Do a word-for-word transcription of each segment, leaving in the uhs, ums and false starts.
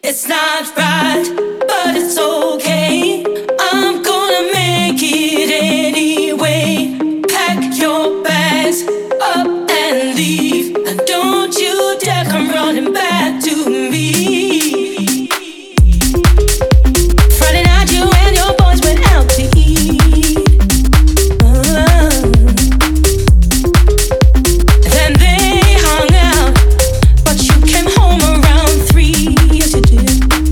It's not right, but it's okay. I'm gonna make it anyway. Pack your bags up and leave, and don't you dare come running back to me. Friday night, you and your boys went out to eat. Uh, then they hung out, but you came home around three. Yes, you did.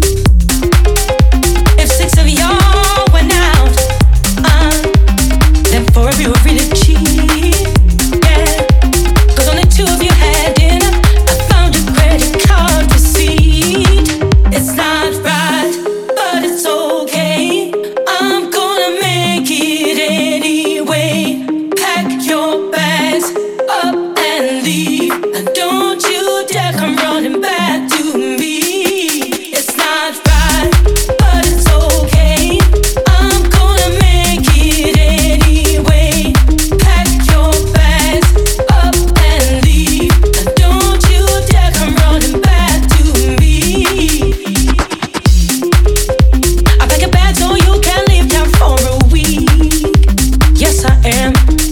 If six of y'all went out, uh, then four of you were really cheap. Yeah, 'cause only two of you had dinner. I found your credit card receipt. It's not right, but it's okay. I'm gonna make it anyway. Pack your bags up and leave, and don't you dare come running back to me. It's not right, but it's okay. I'm gonna make it anyway. Pack your bags up and leave, and don't you dare come running back to me. I pack a bag so you can leave town for a week. Yes, I am.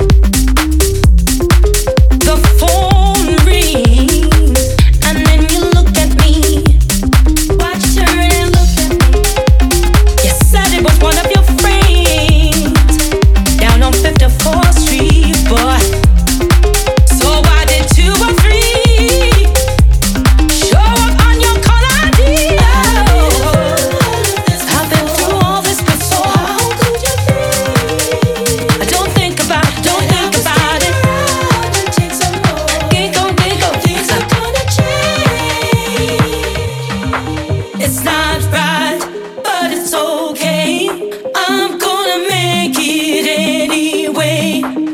The phone rings, and then you look at me. Why'd you turn and look at me? You said it was one of your friends down on fifty-fourth Street, boy. So why did two or three show up on your call I D? Oh, I've been through all this before. How could you think? Don't think about it, don't think about it. Think on, think on, things are gonna change. It's not right, but it's okay. I'm gonna make it anyway.